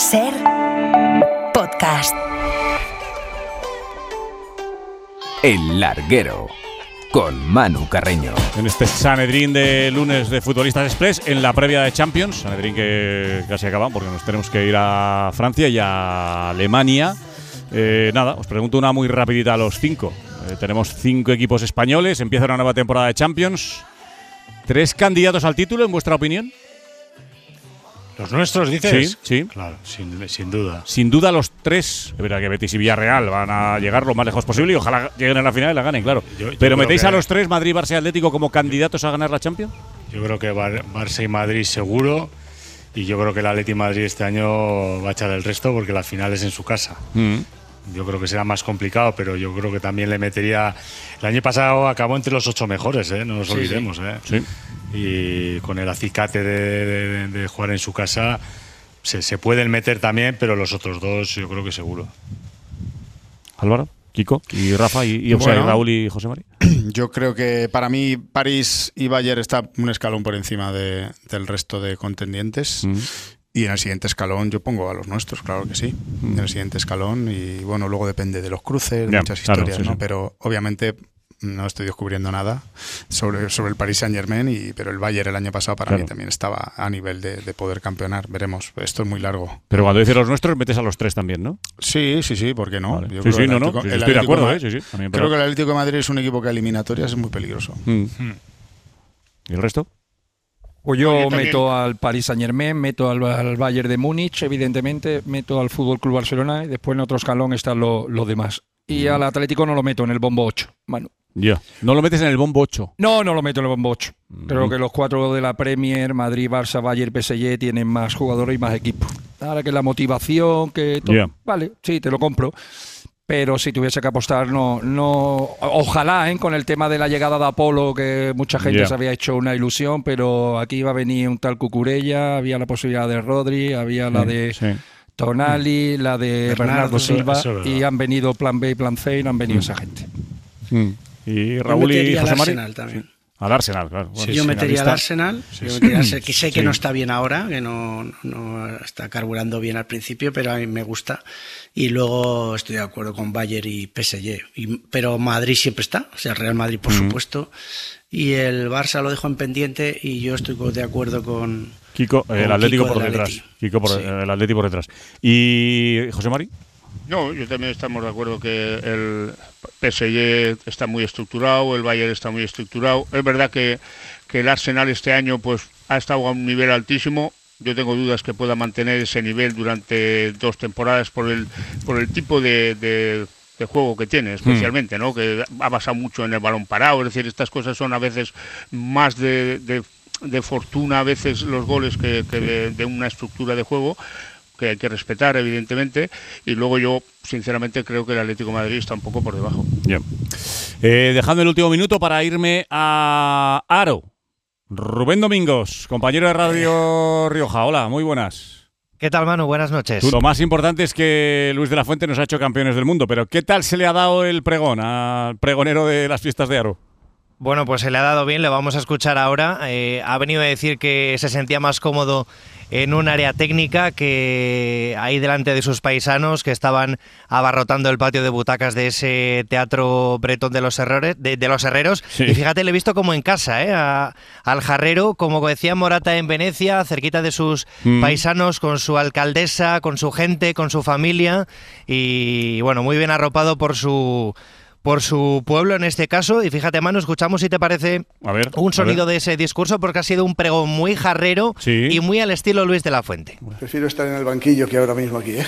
Ser podcast. El Larguero, con Manu Carreño. En este Sanedrín de lunes de Futbolistas Express, en la previa de Champions, Sanedrín que casi acaba porque nos tenemos que ir a Francia y a Alemania. Nada, os pregunto una muy rapidita a los cinco. Tenemos 5 equipos españoles, empieza una nueva temporada de Champions. 3 candidatos al título, en vuestra opinión. ¿Los nuestros, dices? Sí, sí. Claro, sin duda. Sin duda los 3, es verdad que Betis y Villarreal van a llegar lo más lejos posible y ojalá lleguen a la final y la ganen, claro. Pero ¿metéis a los 3, Madrid, Barça y Atlético, como candidatos a ganar la Champions? Yo creo que Barça y Madrid seguro, y yo creo que el Atleti Madrid este año va a echar el resto porque la final es en su casa. Yo creo que será más complicado, pero yo creo que también le metería… El año pasado acabó entre los 8 mejores, no nos olvidemos. Sí. Y con el acicate de jugar en su casa se pueden meter también, pero los otros 2 yo creo que seguro. Álvaro, Kiko y Rafa y Raúl y José María. Yo creo que para mí París y Bayern está un escalón por encima del resto de contendientes. Y en el siguiente escalón yo pongo a los nuestros, claro que sí. En el siguiente escalón, y bueno, luego depende de los cruces, de muchas historias, claro, sí, ¿no? sí. Pero obviamente no estoy descubriendo nada sobre el Paris Saint-Germain, pero el Bayern el año pasado para mí también estaba a nivel de poder campeonar. Veremos, esto es muy largo. Pero cuando dices los nuestros, metes a los 3 también, ¿no? Sí, ¿por qué no? Vale. Yo Sí, creo no, que el estoy de acuerdo, Atlético sí. Creo que el Atlético de Madrid es un equipo que a eliminatorias es muy peligroso. ¿Y el resto? Pues yo meto al Paris Saint-Germain, meto al Bayern de Múnich, evidentemente, meto al Fútbol Club Barcelona y después en otro escalón están los demás. Y al Atlético no lo meto en el bombo 8, Manu. Ya. ¿No lo metes en el bombo 8? No lo meto en el bombo 8. Creo que los 4 de la Premier, Madrid, Barça, Bayern, PSG, tienen más jugadores y más equipos. Ahora que la motivación, que todo, vale, sí, te lo compro. Pero si tuviese que apostar, ojalá, con el tema de la llegada de Apolo, que mucha gente se había hecho una ilusión, pero aquí iba a venir un tal Cucurella, había la posibilidad de Rodri, había la de Tonali, la de Bernardo Silva, y han venido plan B y plan C y no han venido esa gente. ¿Y Raúl y José María? Arsenal también. Al Arsenal, claro. Bueno, yo metería al Arsenal, que sé que no está bien ahora, que no está carburando bien al principio, pero a mí me gusta. Y luego estoy de acuerdo con Bayern y PSG. Pero Madrid siempre está, o sea, Real Madrid por supuesto. Y el Barça lo dejo en pendiente y yo estoy de acuerdo con Kiko, el Atlético por detrás. El Atlético por detrás. ¿Y José María? No, yo también estamos de acuerdo que el PSG está muy estructurado, el Bayern está muy estructurado. Es verdad que el Arsenal este año pues ha estado a un nivel altísimo. Yo tengo dudas que pueda mantener ese nivel durante 2 temporadas por el tipo de juego que tiene, especialmente, ¿no? Que ha basado mucho en el balón parado. Es decir, estas cosas son a veces más de fortuna, a veces los goles que de una estructura de juego, que hay que respetar, evidentemente, y luego yo, sinceramente, creo que el Atlético de Madrid está un poco por debajo. Dejadme el último minuto para irme a Aro. Rubén Domingos, compañero de Radio Rioja. Hola, muy buenas. ¿Qué tal, Manu? Buenas noches. Lo más importante es que Luis de la Fuente nos ha hecho campeones del mundo, pero ¿qué tal se le ha dado el pregón al pregonero de las fiestas de Aro? Bueno, pues se le ha dado bien, le vamos a escuchar ahora. Ha venido a decir que se sentía más cómodo en un área técnica que ahí delante de sus paisanos que estaban abarrotando el patio de butacas de ese teatro bretón de los herreros. Sí. Y fíjate, le he visto como en casa, al jarrero, como decía Morata en Venecia, cerquita de sus paisanos, con su alcaldesa, con su gente, con su familia, y bueno, muy bien arropado por su pueblo en este caso. Y fíjate, Manu, escuchamos si te parece un sonido de ese discurso, porque ha sido un pregón muy jarrero y muy al estilo Luis de la Fuente. Prefiero estar en el banquillo que ahora mismo aquí,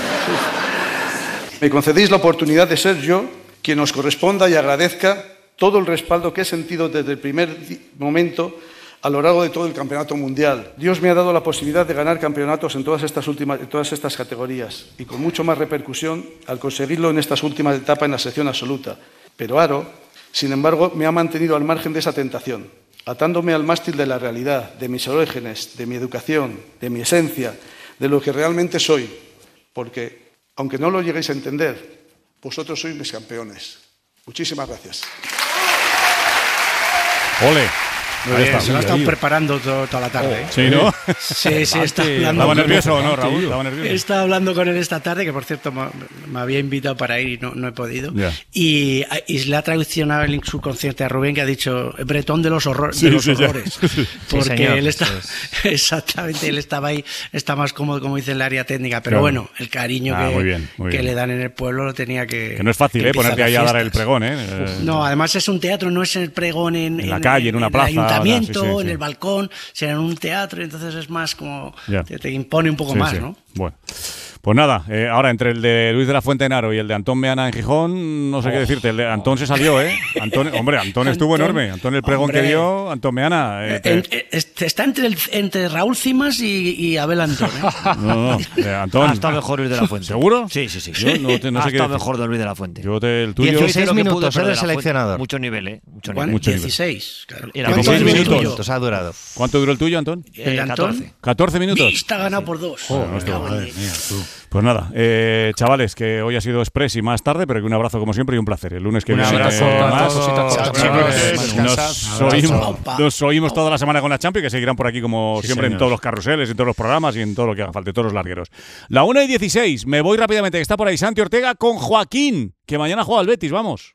Me concedéis la oportunidad de ser yo quien os corresponda y agradezca todo el respaldo que he sentido desde el primer momento a lo largo de todo el campeonato mundial. Dios me ha dado la posibilidad de ganar campeonatos en todas estas categorías y con mucho más repercusión al conseguirlo en estas últimas etapas en la sección absoluta. Pero Aro, sin embargo, me ha mantenido al margen de esa tentación, atándome al mástil de la realidad, de mis orígenes, de mi educación, de mi esencia, de lo que realmente soy. Porque, aunque no lo lleguéis a entender, vosotros sois mis campeones. Muchísimas gracias. ¡Ole! Muy bien, se lo ha estado preparando toda la tarde. Sí, ¿no? Sí, está hablando. ¿Estaba nervioso o no, Raúl? ¿Estaba nervioso? He estado hablando con él esta tarde, que por cierto me había invitado para ir y no he podido. Yeah. Y le ha traicionado el subconsciente a Rubén, que ha dicho bretón de los horrores. Porque él está. Exactamente, él estaba ahí, está más cómodo, como dice, en el área técnica. Pero bueno, el cariño que le dan en el pueblo lo tenía que. No es fácil, ponerte ahí a dar el pregón, No, además es un teatro, no es el pregón en la calle, en una plaza. En el ayuntamiento, en el balcón, sino en un teatro, entonces es más como. Te impone un poco más, ¿no? Bueno. Pues nada, ahora entre el de Luis de la Fuente en Aro y el de Antón Meana en Gijón, no sé qué decirte. El de Antón se salió, Antón estuvo enorme. Antón, el pregón que dio, Antón Meana. Está entre Raúl Cimas y Abel Antón. No, Antón. Ha estado mejor Luis de la Fuente. ¿Seguro? Sí. Yo no sé ha qué estado mejor de Luis de la Fuente. El tuyo. 16 minutos el seleccionador. Mucho nivel, Mucho nivel. 16, claro. ¿Cuántos minutos ha durado? ¿Cuánto duró el tuyo, Antón? El de Antón. 14 minutos. Está ganado por 2. Pues nada, chavales, que hoy ha sido express y más tarde, pero que un abrazo como siempre y un placer. El lunes que viene nos oímos toda la semana con la Champions, que seguirán por aquí como siempre en todos los carruseles, en todos los programas y en todo lo que haga falta, todos los largueros. La 1:16, me voy rápidamente, que está por ahí Santi Ortega con Joaquín, que mañana juega al Betis, vamos.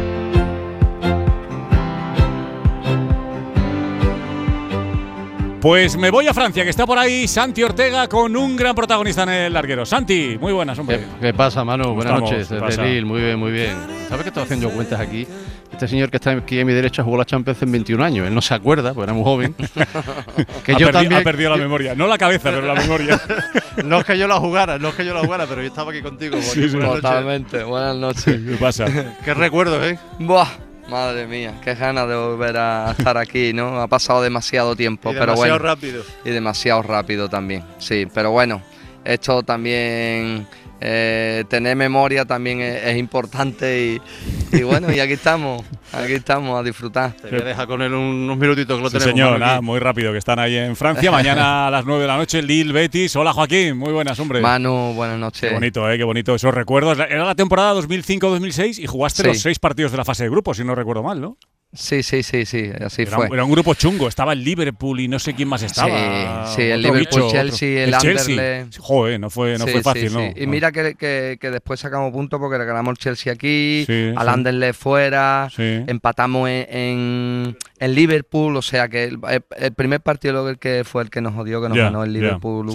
Pues me voy a Francia, que está por ahí Santi Ortega con un gran protagonista en el larguero. Santi, muy buenas, hombre. ¿Qué pasa, Manu? Buenas noches, desde Lille, muy bien, muy bien. ¿Sabes que estoy haciendo cuentas aquí? Este señor que está aquí a mi derecha jugó la Champions en 21 años. Él no se acuerda, porque era muy joven. Que ha perdido la memoria. No la cabeza, pero la memoria. No es que yo la jugara, pero yo estaba aquí contigo. Totalmente. Buenas noches. ¿Qué pasa? ¿Qué recuerdos, Buah. Madre mía, qué ganas de volver a estar aquí, ¿no? Ha pasado demasiado tiempo, pero bueno. Rápido. Y demasiado rápido también, sí. Pero bueno, esto también, tener memoria también es importante y bueno, y aquí estamos a disfrutar. Te voy a dejar con él unos minutitos que lo tenemos. Señor, nada, muy rápido, que están ahí en Francia. Mañana a las 9 de la noche, Lille, Betis. Hola, Joaquín, muy buenas, hombre. Manu, buenas noches. Qué bonito esos recuerdos. Era la temporada 2005-2006 y jugaste los 6 partidos de la fase de grupos, si no recuerdo mal, ¿no? Sí, así fue. Era un grupo chungo, estaba el Liverpool y no sé quién más estaba. Sí, el Liverpool, Chelsea, el Anderlecht. Joder, no fue fácil, sí. ¿no? Y mira que después sacamos puntos porque ganamos el Chelsea aquí, al Anderlecht fuera, empatamos en Liverpool, o sea que el primer partido que fue el que nos jodió, que nos ganó el Liverpool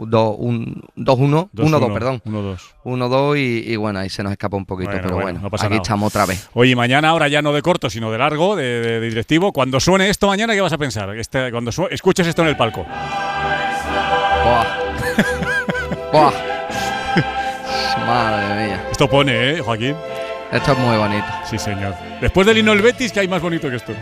1-2 y bueno, ahí se nos escapó un poquito, pero bueno, no pasa aquí nada. Estamos otra vez. Oye, mañana ahora ya no de corto, sino de largo, de directivo. Cuando suene esto mañana, ¿qué vas a pensar? Cuando escuches esto en el palco. Buah. Madre mía. Esto pone, Joaquín. Esto es muy bonito. Sí, señor. Después del himno del Betis, ¿qué hay más bonito que esto?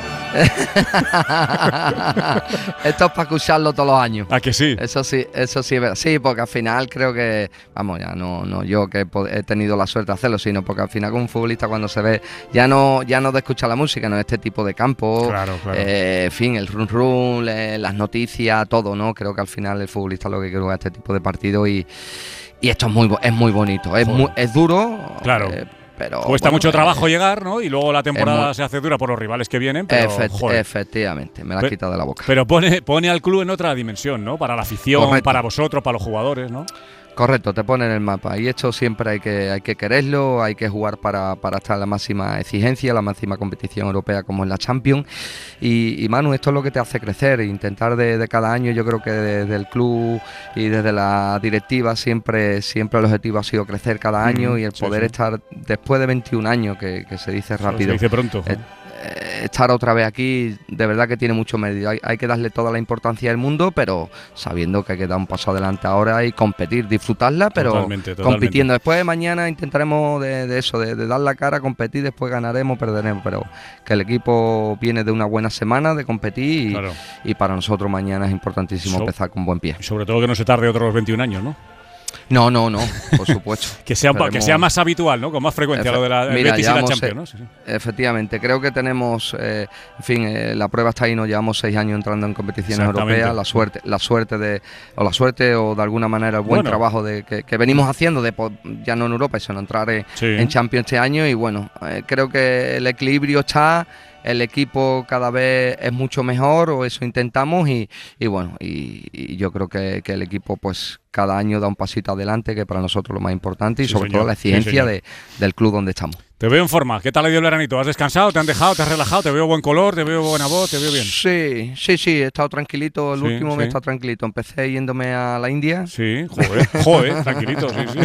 Esto es para escucharlo todos los años. ¿Ah, que sí? Eso sí es verdad. Sí, porque al final creo que, vamos, ya no yo que he tenido la suerte de hacerlo, sino porque al final con un futbolista cuando se ve, ya no de escuchar la música, no este tipo de campo, claro. En fin, el run, las noticias, todo, ¿no? Creo que al final el futbolista lo que quiere es este tipo de partido y esto es muy bonito, es duro. Claro. Pero, cuesta mucho trabajo llegar, ¿no? Y luego la temporada se hace dura por los rivales que vienen. Pero, efectivamente, me la has quitado de la boca. Pero pone al club en otra dimensión, ¿no? Para la afición, correcto, para vosotros, para los jugadores, ¿no? Correcto, te pone en el mapa. Y esto siempre hay que quererlo, hay que jugar para estar en la máxima exigencia, la máxima competición europea como es la Champions. Y Manu, esto es lo que te hace crecer, intentar de cada año. Yo creo que desde el club y desde la directiva siempre el objetivo ha sido crecer cada año y el poder estar después de 21 años, que se dice rápido. Se dice pronto. Estar otra vez aquí, de verdad que tiene mucho mérito. Hay que darle toda la importancia del mundo, pero sabiendo que hay que dar un paso adelante ahora y competir, disfrutarla, pero totalmente. Compitiendo. Después de mañana intentaremos de dar la cara, competir, después ganaremos, perderemos, pero que el equipo viene de una buena semana de competir y para nosotros mañana es importantísimo empezar con buen pie. Y sobre todo que no se tarde otros 21 años, ¿no? No, por supuesto. que sea más habitual, ¿no? Con más frecuencia lo de la Betis y la Champions, ¿no? Sí. Efectivamente, creo que tenemos, la prueba está ahí, nos llevamos 6 años entrando en competiciones europeas, la suerte o de alguna manera el buen trabajo que venimos haciendo, ya no en Europa, sino entrar en Champions este año y bueno, creo que el equilibrio está el equipo cada vez es mucho mejor, o eso intentamos, y bueno, y yo creo que el equipo pues cada año da un pasito adelante, que para nosotros es lo más importante, y Sí, sobre señor. todo la exigencia Sí, del club donde estamos. Te veo en forma. ¿Qué tal ha ido el veranito? ¿Has descansado? ¿Te han dejado? ¿Te has relajado? ¿Te veo buen color? ¿Te veo buena voz? ¿Te veo bien? Sí, he estado tranquilito, el Sí, último sí. mes he estado tranquilito. Empecé yéndome a la India. Sí, joder, tranquilito, sí.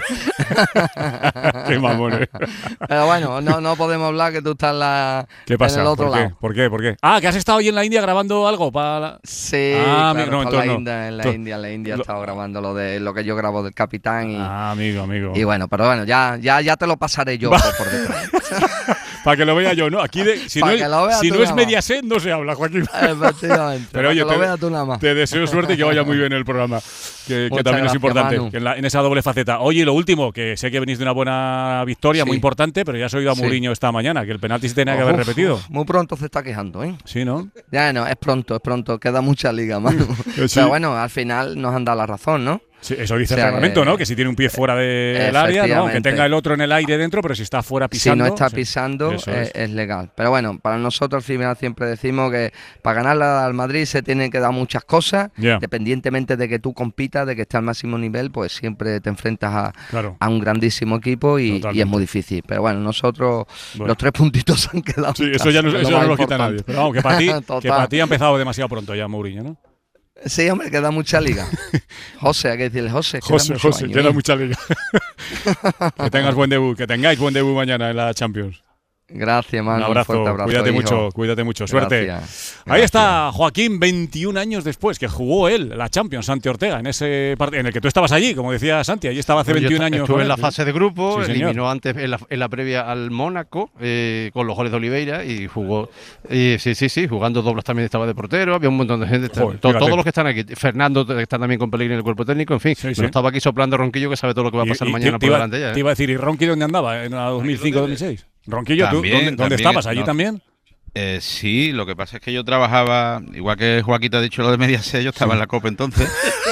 Qué mamón, Pero bueno, no podemos hablar que tú estás ¿Qué pasa? en el otro ¿Por qué? lado. ¿Por qué? ¿Por qué? Ah, que has estado ahí en la India grabando algo para... Sí, Ah, claro, amigo, no, está entonces no. en la India he estado grabando lo que yo grabo del Capitán. Y, amigo. Y bueno, pero bueno, ya te lo pasaré yo por detrás. Para que lo vea yo, ¿no? Aquí, si Pa' no, que lo veas si tú no es nada más. Mediaset, no se habla, Joaquín. Efectivamente. Pero oye, para que lo veas tú nada más. te deseo suerte y que vaya muy bien el programa, que Muchas también es gracias, importante, Manu. que en esa doble faceta. Oye, y lo último, que sé que venís de una buena victoria, Sí. muy importante, pero ya has oído a Sí. Mourinho esta mañana, que el penalti se tenía que haber repetido. Muy pronto se está quejando, ¿eh? Sí, ¿no? Ya no, es pronto, queda mucha liga, mano. Sí. Pero bueno, al final nos han dado la razón, ¿no? Sí, eso dice O sea, el reglamento, ¿no? Que si tiene un pie fuera del área, ¿no? Aunque tenga el otro en el aire dentro, pero si está fuera pisando. Si no está sí. pisando, Eso es legal. Pero bueno, para nosotros al final siempre decimos que para ganar al Madrid se tienen que dar muchas cosas, Ya. dependientemente de que tú compitas, de que estés al máximo nivel, pues siempre te enfrentas Claro. a un grandísimo equipo y Totalmente. es muy difícil. Pero bueno, nosotros Bueno. los 3 puntitos se han quedado. Sí, en eso ya no, casa, que es eso más no lo quita importante. nadie. Pero vamos, que para ti, Total. que para ti ha empezado demasiado pronto ya Mourinho, ¿no? Sí, hombre, queda mucha liga. José, hay que decirle José. José, queda queda mucha liga. Que tengáis buen debut mañana en la Champions. Gracias, mano. Un abrazo, fuerte abrazo, cuídate mucho, suerte. Gracias. Ahí está Joaquín, 21 años después, que jugó él la Champions, Santi Ortega, en ese partido en el que tú estabas allí, como decía Santi, allí estaba hace Pues yo 21 años. Estuve con en la él. fase de grupo, Sí, señor. eliminó antes en la previa al Mónaco con los goles de Oliveira y jugó. Sí, jugando dobles también estaba de portero, había un montón de gente. Joder, todos fíjate. los que están aquí. Fernando que está también con Pellegrini en el cuerpo técnico, en fin. Sí. Pero estaba aquí soplando Ronquillo que sabe todo lo que va a pasar mañana por delante ya. Te iba a decir, ¿y Ronqui dónde andaba en la 2005-2006? Ronquillo, ¿tú dónde estabas? ¿Allí también? Sí, lo que pasa es que yo trabajaba, igual que Joaquín te ha dicho lo de Mediaset, yo estaba en la Copa entonces.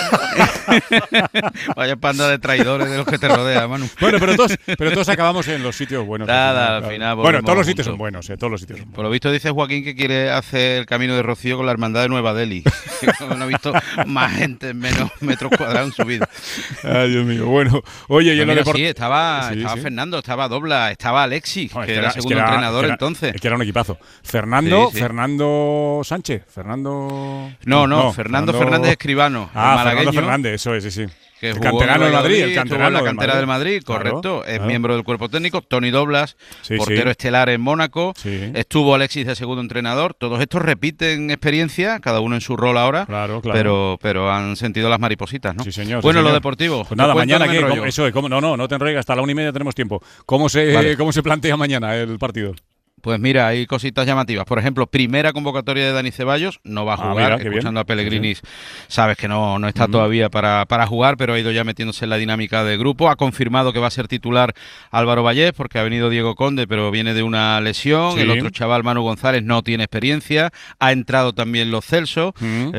Vaya panda de traidores de los que te rodean, Manu. Bueno, pero todos acabamos en los sitios buenos. Nada, al final bueno, todos los volvemos sitios juntos. son buenos, todos los sitios son buenos. Por lo visto dice Joaquín que quiere hacer el camino de Rocío con la hermandad de Nueva Delhi. No he visto más gente en menos metros cuadrados en su vida. Ay, Dios mío. Bueno, oye, y en lo Mira, deportivo. sí, estaba Sí. Fernando, estaba Dobla, estaba Alexis, No, es que era el segundo entrenador entonces. Es que era un equipazo. Fernando, Sí. Fernando Sánchez, Fernando. No, Fernando Fernández Escribano, el Fernando malagueño. Fernández, eso es, sí. Que El jugó canterano en del Madrid, el estuvo canterano en la cantera del Madrid, Claro, correcto. Es claro. miembro del cuerpo técnico. Tony Doblas, Sí, portero sí. estelar en Mónaco. Sí. Estuvo Alexis de segundo entrenador. Todos estos repiten experiencia, cada uno en su rol ahora. Claro. Pero han sentido las maripositas, ¿no? Sí, señor. Bueno, sí, lo señor. deportivo. Pues nada, ¿Te cuento mañana o me qué. enrollo? Eso es, no te enrolles, hasta la 1:30 tenemos tiempo. ¿Cómo se plantea mañana el partido? Pues mira, hay cositas llamativas. Por ejemplo, primera convocatoria de Dani Ceballos, no va a jugar. mira, qué Escuchando bien. a Pellegrini, sabes que no está todavía para jugar, pero ha ido ya metiéndose en la dinámica de grupo. Ha confirmado que va a ser titular Álvaro Vallés, porque ha venido Diego Conde, pero viene de una lesión. Sí. El otro chaval, Manu González, no tiene experiencia. Ha entrado también Lo Celso.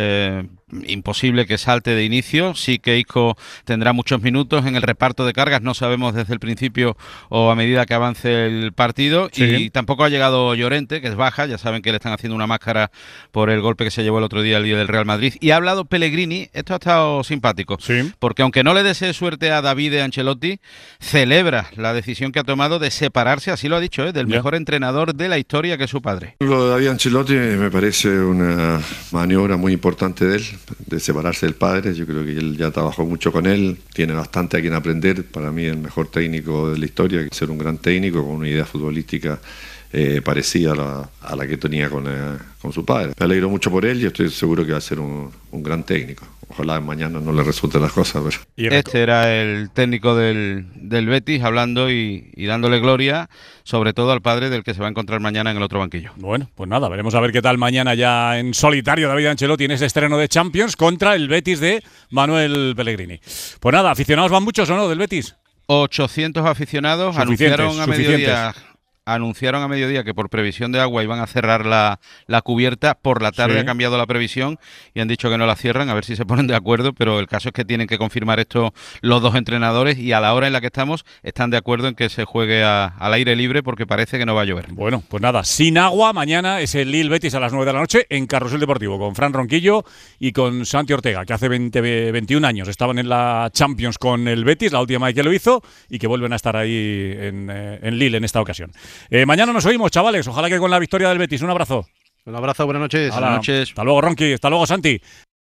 Imposible que salte de inicio. Sí que Isco tendrá muchos minutos en el reparto de cargas. No sabemos desde el principio o a medida que avance el partido. Sí. Y tampoco ha llegado Llorente, que es baja. Ya saben que le están haciendo una máscara por el golpe que se llevó el otro día el día del Real Madrid. Y ha hablado Pellegrini. Esto ha estado simpático. Sí. Porque aunque no le desee suerte a David Ancelotti, celebra la decisión que ha tomado de separarse, así lo ha dicho, del mejor entrenador de la historia, que es su padre. Lo de David Ancelotti me parece una maniobra muy importante de él, de separarse del padre. Yo creo que él ya trabajó mucho con él, tiene bastante a quien aprender. Para mí el mejor técnico de la historia, ser un gran técnico con una idea futbolística parecida a la que tenía con su padre. Me alegro mucho por él y estoy seguro que va a ser un gran técnico. Ojalá mañana no le resulten las cosas. Pero... Este era el técnico del Betis hablando y dándole gloria, sobre todo al padre del que se va a encontrar mañana en el otro banquillo. Bueno, pues nada, veremos a ver qué tal mañana ya en solitario David Ancelotti en ese estreno de Champions contra el Betis de Manuel Pellegrini. Pues nada, ¿aficionados van muchos o no del Betis? 800 aficionados anunciaron a mediodía anunciaron a mediodía que por previsión de agua iban a cerrar la cubierta. Por la tarde ha cambiado la previsión y han dicho que no la cierran, a ver si se ponen de acuerdo, pero el caso es que tienen que confirmar esto los dos entrenadores y a la hora en la que estamos están de acuerdo en que se juegue al aire libre porque parece que no va a llover. Bueno, pues nada, sin agua, mañana es el Lille Betis a las 9 de la noche en Carrusel Deportivo con Fran Ronquillo y con Santi Ortega, que hace 21 años estaban en la Champions con el Betis, la última vez que lo hizo, y que vuelven a estar ahí en Lille en esta ocasión. Mañana nos oímos, chavales. Ojalá que con la victoria del Betis. Un abrazo. Un abrazo, buenas noches. Buenas noches. Hasta luego, Ronqui. Hasta luego, Santi.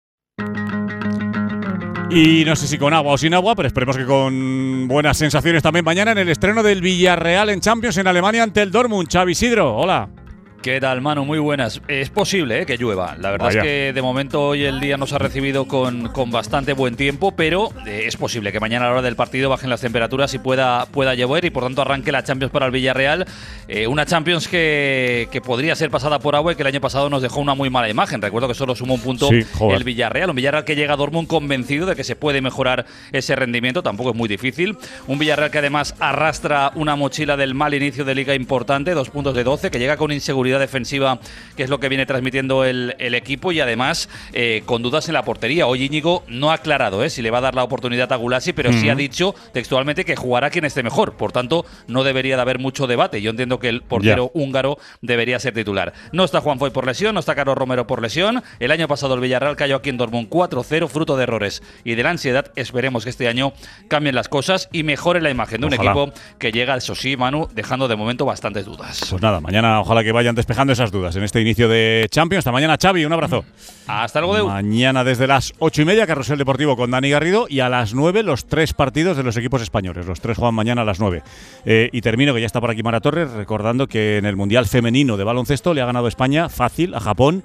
Y no sé si con agua o sin agua, pero esperemos que con buenas sensaciones también mañana en el estreno del Villarreal en Champions en Alemania ante el Dortmund. Xavi Isidro, hola. ¿Qué tal, Manu? Muy buenas. Es posible que llueva. La verdad es que de momento hoy el día nos ha recibido con bastante buen tiempo, pero es posible que mañana a la hora del partido bajen las temperaturas y pueda llover y por tanto arranque la Champions para el Villarreal. Una Champions que podría ser pasada por agua y que el año pasado nos dejó una muy mala imagen. Recuerdo que solo sumó un punto el Villarreal. Un Villarreal que llega a Dortmund convencido de que se puede mejorar ese rendimiento. Tampoco es muy difícil. Un Villarreal que además arrastra una mochila del mal inicio de liga importante, 2 puntos de 12, que llega con inseguridad defensiva, que es lo que viene transmitiendo el equipo y además con dudas en la portería. Hoy Íñigo no ha aclarado si le va a dar la oportunidad a Gulasi, pero sí ha dicho textualmente que jugará quien esté mejor. Por tanto, no debería de haber mucho debate. Yo entiendo que el portero húngaro debería ser titular. No está Juan Foy por lesión, no está Carlos Romero por lesión. El año pasado el Villarreal cayó aquí en Dortmund 4-0, fruto de errores y de la ansiedad. Esperemos que este año cambien las cosas y mejore la imagen de un equipo que llega, eso sí, Manu, dejando de momento bastantes dudas. Pues nada, mañana ojalá que vayan despejando esas dudas en este inicio de Champions. Hasta mañana, Xavi, un abrazo. Hasta luego, Deu. Mañana desde las 8:30, Carrusel Deportivo con Dani Garrido, y a las 9 los 3 partidos de los equipos españoles. Los 3 juegan mañana a las 9. Y termino, que ya está por aquí Mara Torres, recordando que en el Mundial Femenino de Baloncesto le ha ganado España fácil a Japón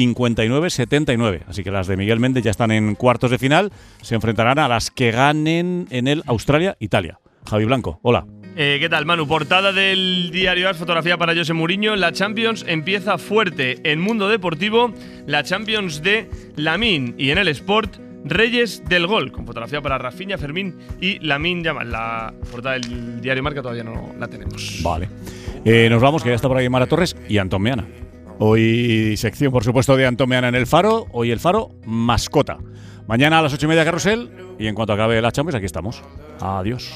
59-79. Así que las de Miguel Méndez ya están en cuartos de final. Se enfrentarán a las que ganen en el Australia-Italia. Javi Blanco, hola. ¿Qué tal, Manu? Portada del diario AS, fotografía para José Mourinho. La Champions empieza fuerte en Mundo Deportivo. La Champions de Lamine. Y en el Sport, Reyes del Gol, con fotografía para Rafinha, Fermín y Lamine Yamal. La portada del diario Marca todavía no la tenemos. Vale. Nos vamos, que ya está por ahí Mara Torres y Antón Meana. Hoy sección, por supuesto, de Antón Meana en el Faro. Hoy el Faro, mascota. Mañana a las 8:30 Carrusel. Y en cuanto acabe la Champions, aquí estamos. Adiós.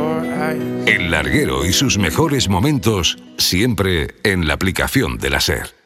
El Larguero y sus mejores momentos siempre en la aplicación de la SER.